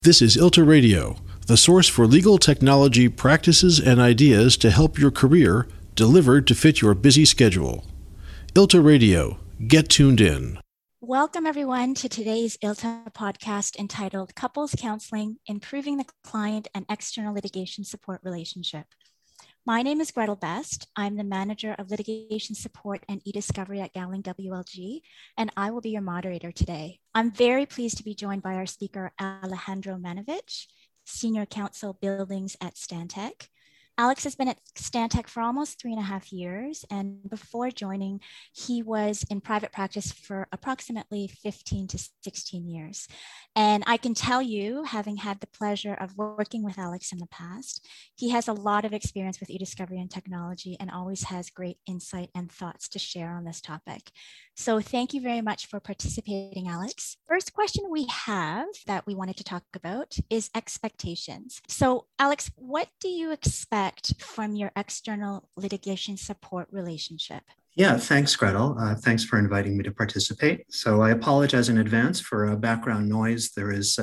This is ILTA Radio, the source for legal technology practices and ideas to help your career, delivered to fit your busy schedule. ILTA Radio, get tuned in. Welcome, everyone, to today's ILTA podcast entitled Couples Counseling, Improving the Client and External Litigation Support Relationship. My name is Gretel Best. I'm the Manager of Litigation Support and eDiscovery at Gowling WLG, and I will be your moderator today. I'm very pleased to be joined by our speaker, Alejandro Manovich, Senior Counsel Buildings at Stantec. Alex has been at Stantec for almost 3.5 years, and before joining, he was in private practice for approximately 15 to 16 years. And I can tell you, having had the pleasure of working with Alex in the past, he has a lot of experience with eDiscovery and technology and always has great insight and thoughts to share on this topic. So thank you very much for participating, Alex. First question we have that we wanted to talk about is expectations. So Alex, what do you expect from your external litigation support relationship? Yeah, thanks, Gretel. Thanks for inviting me to participate. So I apologize in advance for background noise. There is,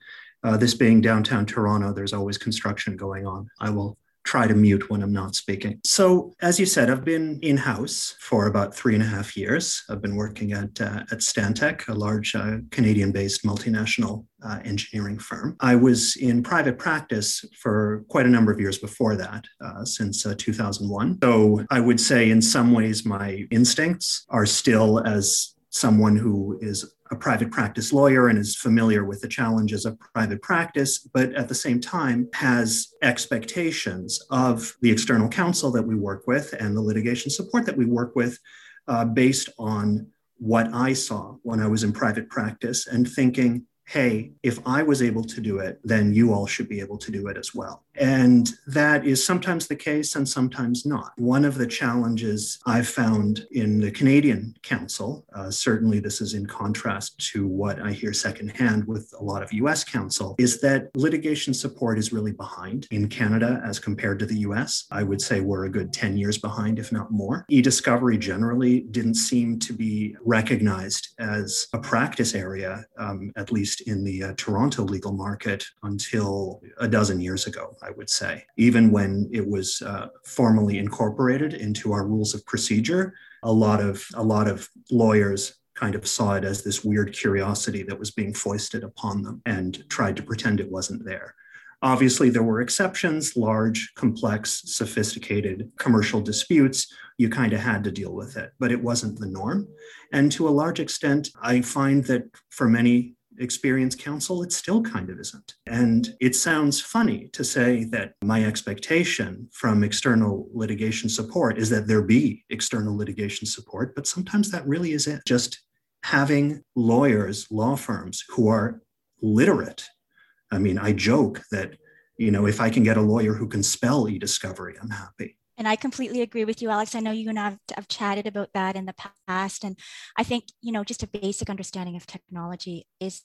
this being downtown Toronto, there's always construction going on. I will try to mute when I'm not speaking. So as you said, I've been in-house for about 3.5 years. I've been working at Stantec, a large Canadian-based multinational engineering firm. I was in private practice for quite a number of years before that, since 2001. So I would say in some ways my instincts are still as someone who is a private practice lawyer and is familiar with the challenges of private practice, but at the same time has expectations of the external counsel that we work with and the litigation support that we work with based on what I saw when I was in private practice and thinking, hey, if I was able to do it, then you all should be able to do it as well. And that is sometimes the case and sometimes not. One of the challenges I've found in the Canadian counsel, certainly this is in contrast to what I hear secondhand with a lot of US counsel, is that litigation support is really behind in Canada as compared to the US. I would say we're a good 10 years behind, if not more. eDiscovery generally didn't seem to be recognized as a practice area, at least in the Toronto legal market until a dozen years ago, I would say. Even when it was formally incorporated into our rules of procedure, a lot of lawyers kind of saw it as this weird curiosity that was being foisted upon them and tried to pretend it wasn't there. Obviously, there were exceptions, large, complex, sophisticated commercial disputes. You kind of had to deal with it, but it wasn't the norm. And to a large extent, I find that for many experienced counsel, it still kind of isn't. And it sounds funny to say that my expectation from external litigation support is that there be external litigation support, but sometimes that really is it. Just having lawyers, law firms who are literate. I mean, I joke that, if I can get a lawyer who can spell eDiscovery, I'm happy. And I completely agree with you, Alex. I know you and I have chatted about that in the past. And I think, just a basic understanding of technology is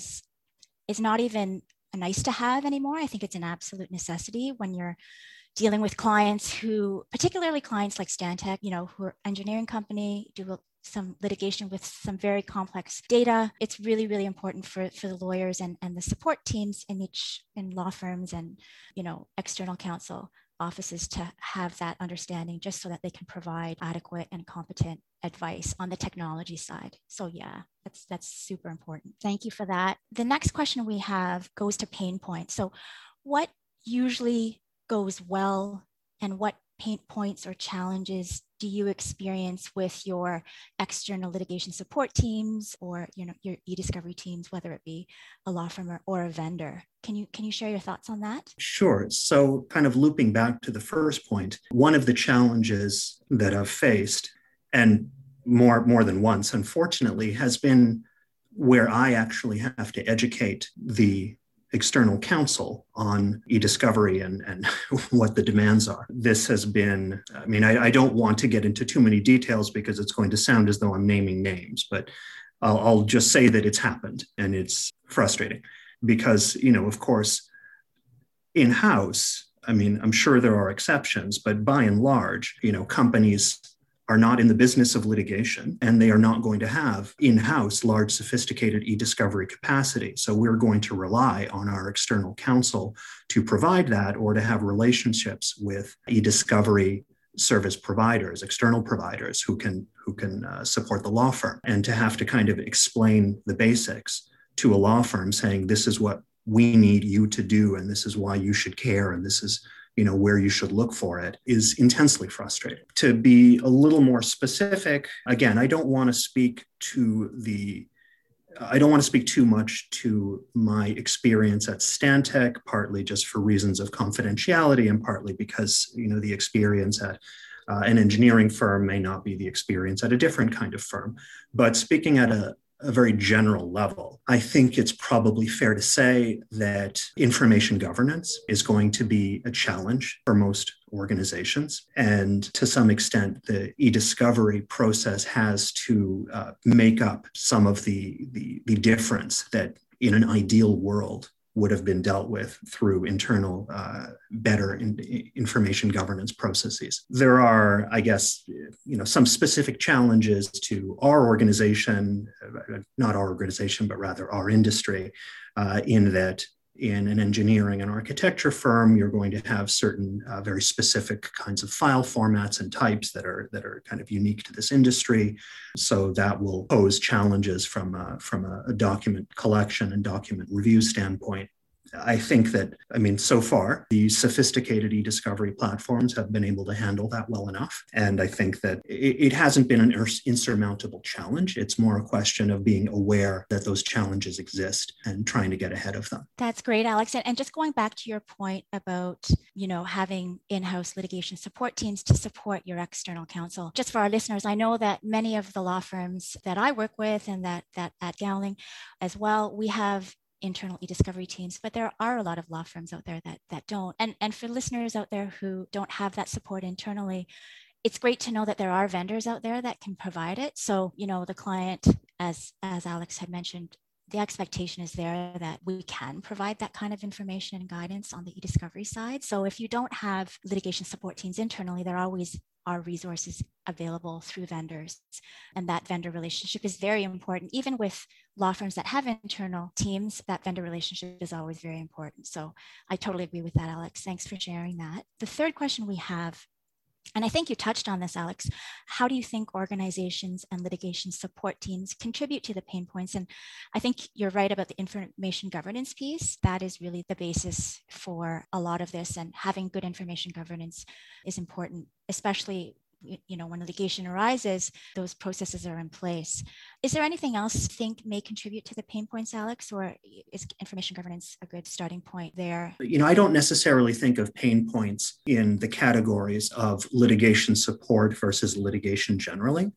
not even a nice to have anymore. I think it's an absolute necessity when you're dealing with clients who, particularly clients like Stantec, who are engineering company, do some litigation with some very complex data. It's really, really important for the lawyers and the support teams in law firms and, external counsel offices to have that understanding just so that they can provide adequate and competent advice on the technology side. So yeah, that's super important. Thank you for that. The next question we have goes to pain points. So what usually goes well and what pain points or challenges do you experience with your external litigation support teams or your eDiscovery teams, whether it be a law firm or a vendor? Can you share your thoughts on that? Sure. So kind of looping back to the first point, one of the challenges that I've faced, and more than once, unfortunately, has been where I actually have to educate the external counsel on eDiscovery and what the demands are. This has been, I don't want to get into too many details because it's going to sound as though I'm naming names, but I'll just say that it's happened and it's frustrating because, of course, in-house, I'm sure there are exceptions, but by and large, companies are not in the business of litigation, and they are not going to have in-house large, sophisticated e-discovery capacity. So we're going to rely on our external counsel to provide that, or to have relationships with e-discovery service providers, external providers who can support the law firm, and to have to kind of explain the basics to a law firm saying, this is what we need you to do, and this is why you should care, and this is where you should look for it, is intensely frustrating. To be a little more specific, again, I don't want to speak too much to my experience at Stantec, partly just for reasons of confidentiality, and partly because the experience at an engineering firm may not be the experience at a different kind of firm. But speaking at a very general level, I think it's probably fair to say that information governance is going to be a challenge for most organizations. And to some extent, the e-discovery process has to make up some of the difference that in an ideal world would have been dealt with through internal, better information governance processes. There are, I guess, some specific challenges to our organization, not our organization, but rather our industry, in that in an engineering and architecture firm, you're going to have certain very specific kinds of file formats and types that are kind of unique to this industry. So that will pose challenges from a document collection and document review standpoint. I think that, so far, the sophisticated e-discovery platforms have been able to handle that well enough. And I think that it hasn't been an insurmountable challenge. It's more a question of being aware that those challenges exist and trying to get ahead of them. That's great, Alex. And just going back to your point about, having in-house litigation support teams to support your external counsel. Just for our listeners, I know that many of the law firms that I work with and that at Gowling as well, we have internal e-discovery teams, but there are a lot of law firms out there that don't. And for listeners out there who don't have that support internally, it's great to know that there are vendors out there that can provide it. So, the client, as Alex had mentioned, the expectation is there that we can provide that kind of information and guidance on the e-discovery side. So if you don't have litigation support teams internally, there always are resources available through vendors. And that vendor relationship is very important. Even with law firms that have internal teams, that vendor relationship is always very important. So I totally agree with that, Alex. Thanks for sharing that. The third question we have, and I think you touched on this, Alex, how do you think organizations and litigation support teams contribute to the pain points? And I think you're right about the information governance piece. That is really the basis for a lot of this, and having good information governance is important, especially when litigation arises, those processes are in place. Is there anything else you think may contribute to the pain points, Alex, or is information governance a good starting point there? I don't necessarily think of pain points in the categories of litigation support versus litigation generally.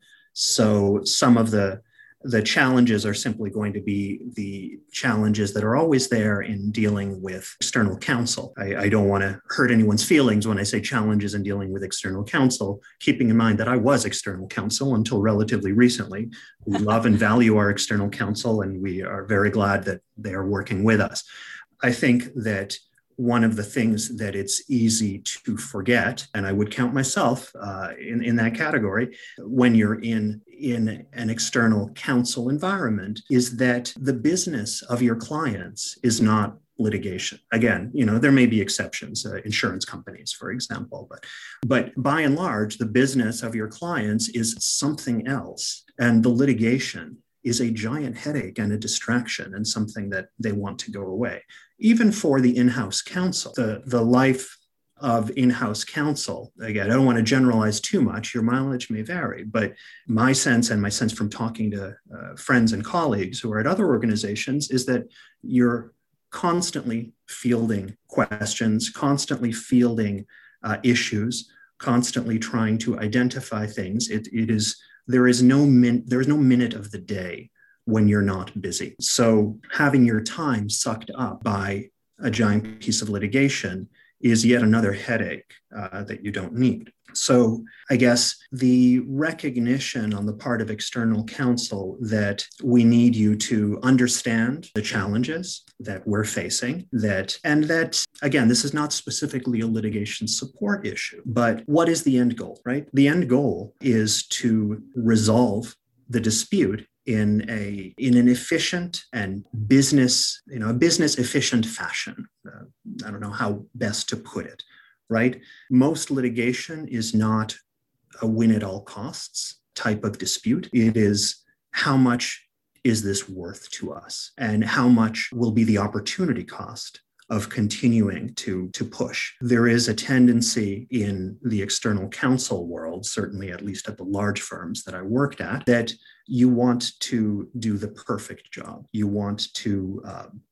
So some of the challenges are simply going to be the challenges that are always there in dealing with external counsel. I don't want to hurt anyone's feelings when I say challenges in dealing with external counsel, keeping in mind that I was external counsel until relatively recently. We love and value our external counsel, and we are very glad that they are working with us. I think that one of the things that it's easy to forget, and I would count myself in that category, when you're in an external counsel environment, is that the business of your clients is not litigation. Again, there may be exceptions, insurance companies, for example, but by and large, the business of your clients is something else, and the litigation is a giant headache and a distraction and something that they want to go away. Even for the in-house counsel, the life of in-house counsel, again, I don't want to generalize too much, your mileage may vary, but my sense from talking to friends and colleagues who are at other organizations is that you're constantly fielding questions, constantly fielding issues, constantly trying to identify things. There is no minute of the day when you're not busy. So having your time sucked up by a giant piece of litigation is yet another headache that you don't need. So I guess the recognition on the part of external counsel that we need you to understand the challenges that we're facing, and that, again, this is not specifically a litigation support issue, but what is the end goal, right? The end goal is to resolve the dispute in an efficient and business efficient fashion. I don't know how best to put it, right? Most litigation is not a win at all costs type of dispute. It is, how much is this worth to us, and how much will be the opportunity cost of continuing to push. There is a tendency in the external counsel world, certainly at least at the large firms that I worked at, that you want to do the perfect job. You want to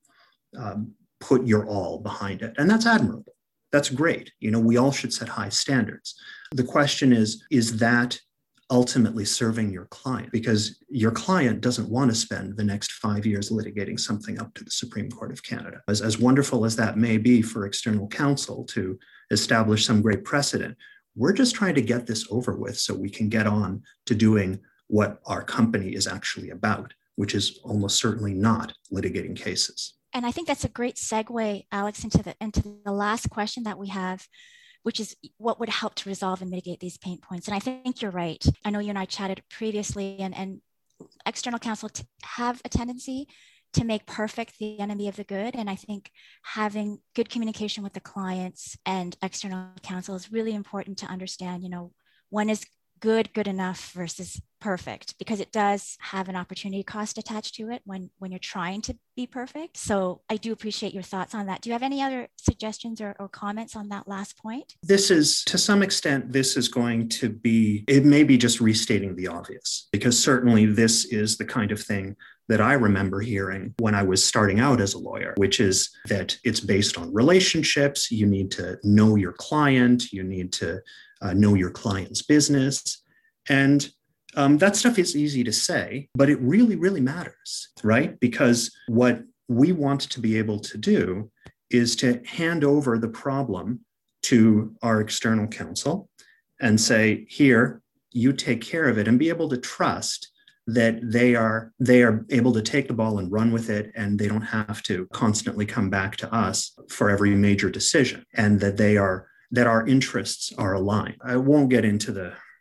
put your all behind it. And that's admirable. That's great. We all should set high standards. The question is that ultimately serving your client? Because your client doesn't want to spend the next 5 years litigating something up to the Supreme Court of Canada. As wonderful as that may be for external counsel to establish some great precedent, we're just trying to get this over with so we can get on to doing what our company is actually about, which is almost certainly not litigating cases. And I think that's a great segue, Alex, into the last question that we have, which is what would help to resolve and mitigate these pain points. And I think you're right. I know you and I chatted previously, and external counsel have a tendency to make perfect the enemy of the good. And I think having good communication with the clients and external counsel is really important to understand, when is good enough versus perfect, because it does have an opportunity cost attached to it when you're trying to be perfect. So I do appreciate your thoughts on that. Do you have any other suggestions or comments on that last point? This is, to some extent, this is going to be, it may be just restating the obvious, because certainly this is the kind of thing that I remember hearing when I was starting out as a lawyer, which is that it's based on relationships. You need to know your client. You need to know your client's business. And that stuff is easy to say, but it really, really matters, right? Because what we want to be able to do is to hand over the problem to our external counsel and say, here, you take care of it, and be able to trust that they are able to take the ball and run with it, and they don't have to constantly come back to us for every major decision, and that our interests are aligned. I won't get into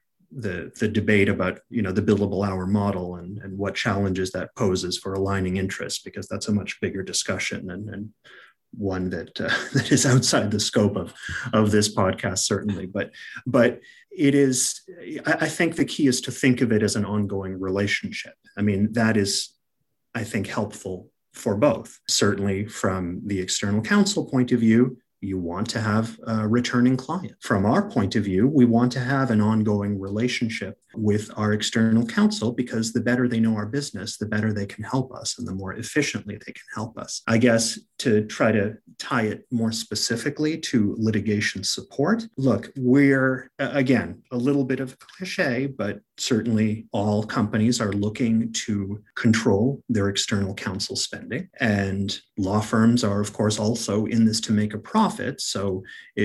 the debate about the billable hour model and what challenges that poses for aligning interests, because that's a much bigger discussion and one that that is outside the scope of this podcast, certainly. But it is, I think the key is to think of it as an ongoing relationship. I mean, that is, I think, helpful for both. Certainly from the external counsel point of view, you want to have a returning client. From our point of view, we want to have an ongoing relationship with our external counsel, because the better they know our business, the better they can help us and the more efficiently they can help us. I guess to try to tie it more specifically to litigation support, look, we're, again, a little bit of a cliche, but certainly all companies are looking to control their external counsel spending. And law firms are, of course, also in this to make a profit. So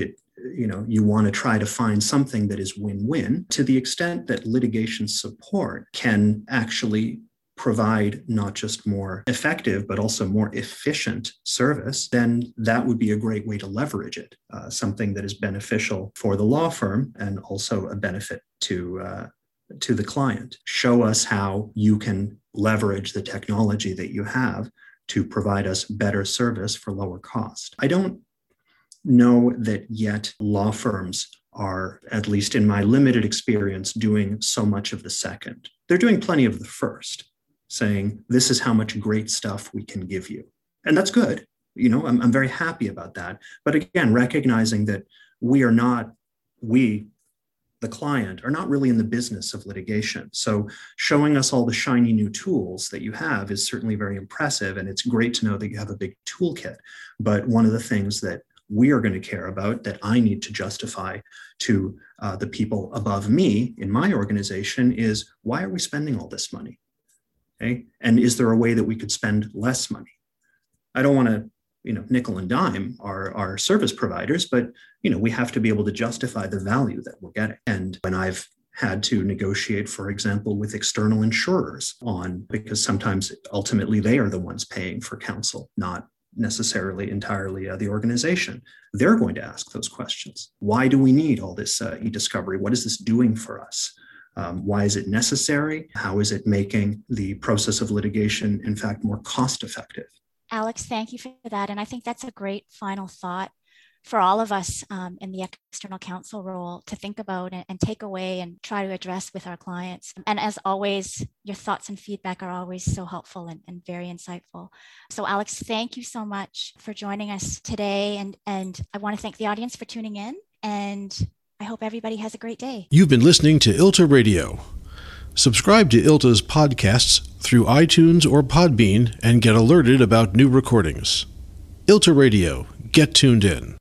you want to try to find something that is win-win. To the extent that litigation support can actually provide not just more effective, but also more efficient service, then that would be a great way to leverage it, something that is beneficial for the law firm and also a benefit to the client. Show us how you can leverage the technology that you have to provide us better service for lower cost. I don't know that yet law firms are, at least in my limited experience, doing so much of the second. They're doing plenty of the first, saying, this is how much great stuff we can give you. And that's good. I'm very happy about that. But again, recognizing that we, the client, are not really in the business of litigation. So showing us all the shiny new tools that you have is certainly very impressive. And it's great to know that you have a big toolkit. But one of the things that we are going to care about, that I need to justify to the people above me in my organization, is, why are we spending all this money? Okay? And is there a way that we could spend less money? I don't want to nickel and dime our service providers, but we have to be able to justify the value that we're getting. And when I've had to negotiate, for example, with external insurers because sometimes ultimately they are the ones paying for counsel, not necessarily entirely the organization. They're going to ask those questions. Why do we need all this e-discovery? What is this doing for us? Why is it necessary? How is it making the process of litigation, in fact, more cost effective? Alex, thank you for that. And I think that's a great final thought for all of us in the external counsel role to think about and take away and try to address with our clients. And as always, your thoughts and feedback are always so helpful and very insightful. So Alex, thank you so much for joining us today. And I want to thank the audience for tuning in. And I hope everybody has a great day. You've been listening to ILTA Radio. Subscribe to ILTA's podcasts through iTunes or Podbean and get alerted about new recordings. ILTA Radio. Get tuned in.